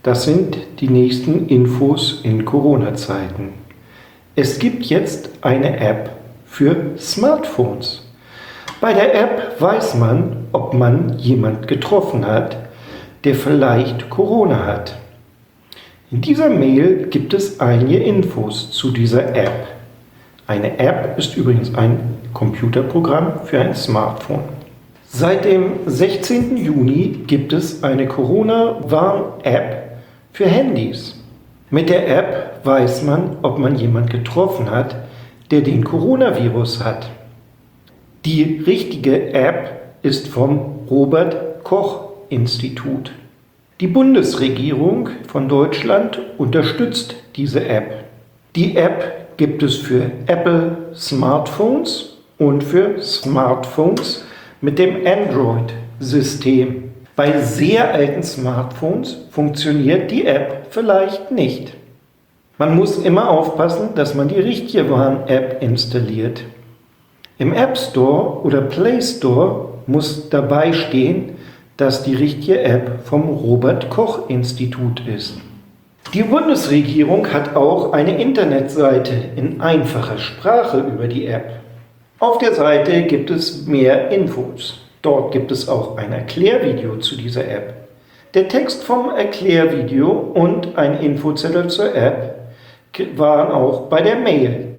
Das sind die nächsten Infos in Corona-Zeiten. Es gibt jetzt eine App für Smartphones. Bei der App weiß man, ob man jemand getroffen hat, der vielleicht Corona hat. In dieser Mail gibt es einige Infos zu dieser App. Eine App ist übrigens ein Computerprogramm für ein Smartphone. Seit dem 16. Juni gibt es eine Corona-Warn-App für Handys. Mit der App weiß man, ob man jemanden getroffen hat, der den Coronavirus hat. Die richtige App ist vom Robert-Koch-Institut. Die Bundesregierung von Deutschland unterstützt diese App. Die App gibt es für Apple Smartphones und für Smartphones mit dem Android-System. Bei sehr alten Smartphones funktioniert die App vielleicht nicht. Man muss immer aufpassen, dass man die richtige Warn-App installiert. Im App Store oder Play Store muss dabei stehen, dass die richtige App vom Robert-Koch-Institut ist. Die Bundesregierung hat auch eine Internetseite in einfacher Sprache über die App. Auf der Seite gibt es mehr Infos. Dort gibt es auch ein Erklärvideo zu dieser App. Der Text vom Erklärvideo und ein Infozettel zur App waren auch bei der Mail.